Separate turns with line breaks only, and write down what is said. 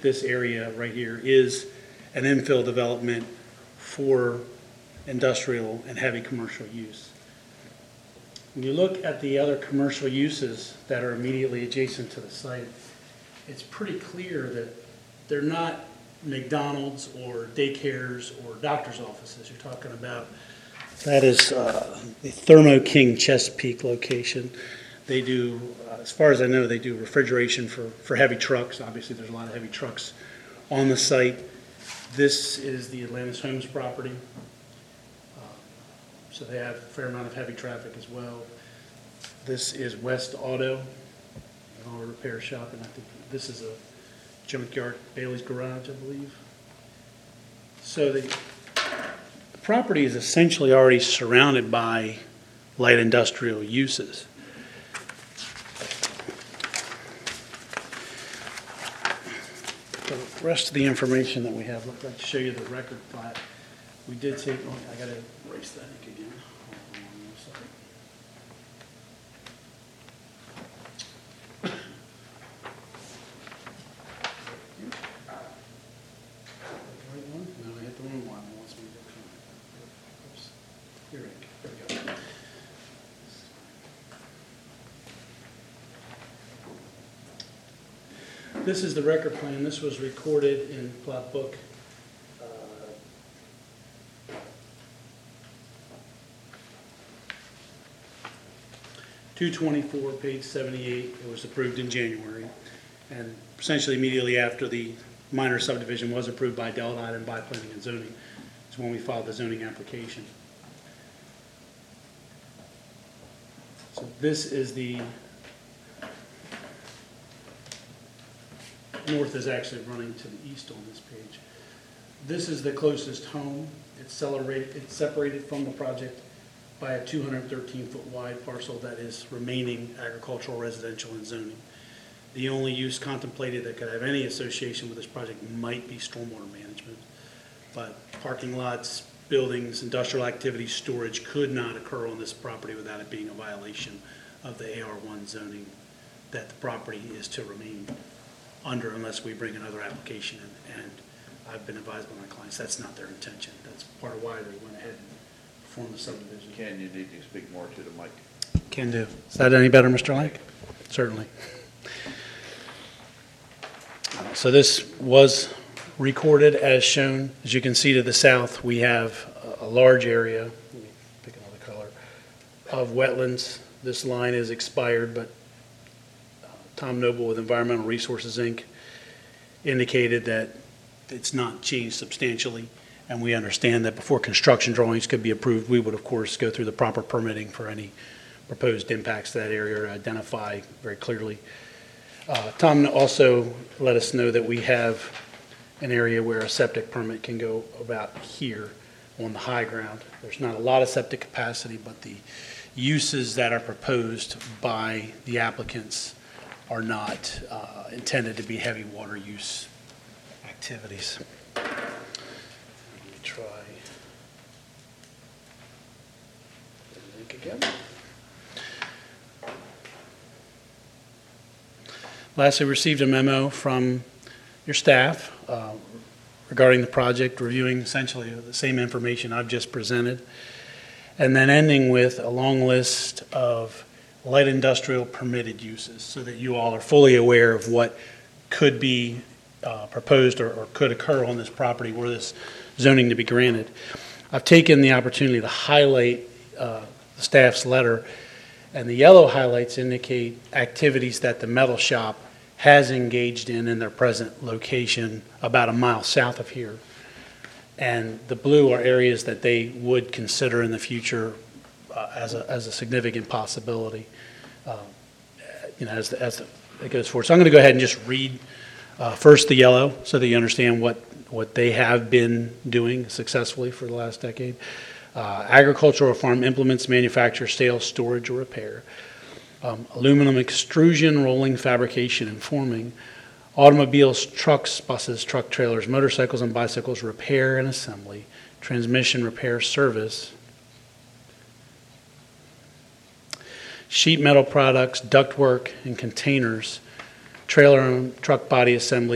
that this area right here is an infill development for industrial and heavy commercial use. When you look at the other commercial uses that are immediately adjacent to the site, it's pretty clear that they're not McDonald's or daycares or doctor's offices you're talking about. That is the Thermo King Chesapeake location. They do, as far as I know, they do refrigeration for heavy trucks. Obviously, there's a lot of heavy trucks on the site. This is the Atlantis Homes property. So they have a fair amount of heavy traffic as well. This is West Auto, an auto repair shop, and I think this is a junkyard, Bailey's Garage, I believe. So the property is essentially already surrounded by light industrial uses. The rest of the information that we have, I'd like to show you the record plat. We did take, I got to erase that ink again. Hold on one second. Right one? No, I hit the wrong one. It wants me to oops. Your ink. There we go. This is the record plan. This was recorded in Plot Book 224, page 78. It was approved in January, and essentially immediately after the minor subdivision was approved by Deladine and by Planning and Zoning is when we filed the zoning application. So this is the north is actually running to the east on this page. This is the closest home. It's separated from the project by a 213-foot wide parcel that is remaining agricultural, residential, and zoning. The only use contemplated that could have any association with this project might be stormwater management, but parking lots, buildings, industrial activity, storage could not occur on this property without it being a violation of the AR1 zoning that the property is to remain under unless we bring another application in. And I've been advised by my clients that's not their intention. That's part of why they went ahead and performed the subdivision.
Ken, you need to speak more to the mic.
Can do. Is that any better, Mr. Lake? Certainly. So this was recorded as shown. As you can see to the south, we have a large area, let me pick another color, of wetlands. This line is expired, but Tom Noble with Environmental Resources, Inc. indicated that it's not changed substantially, and we understand that before construction drawings could be approved, we would, of course, go through the proper permitting for any proposed impacts to that area or identify very clearly. Tom also let us know that we have an area where a septic permit can go about here on the high ground. There's not a lot of septic capacity, but the uses that are proposed by the applicants are not intended to be heavy water use activities. Let me try the link again. Lastly, received a memo from your staff regarding the project, reviewing essentially the same information I've just presented, and then ending with a long list of light industrial permitted uses so that you all are fully aware of what could be proposed or could occur on this property were this zoning to be granted. I've taken the opportunity to highlight the staff's letter, and the yellow highlights indicate activities that the metal shop has engaged in their present location about a mile south of here. And the blue are areas that they would consider in the future as a significant possibility, as it goes forward. So I'm going to go ahead and just read first the yellow so that you understand what they have been doing successfully for the last decade. Agricultural farm implements, manufacture, sales, storage, or repair. Aluminum extrusion, rolling, fabrication, and forming. Automobiles, trucks, buses, truck trailers, motorcycles, and bicycles, repair and assembly. Transmission repair service. Sheet metal products, ductwork, and containers. Trailer and truck body assembly.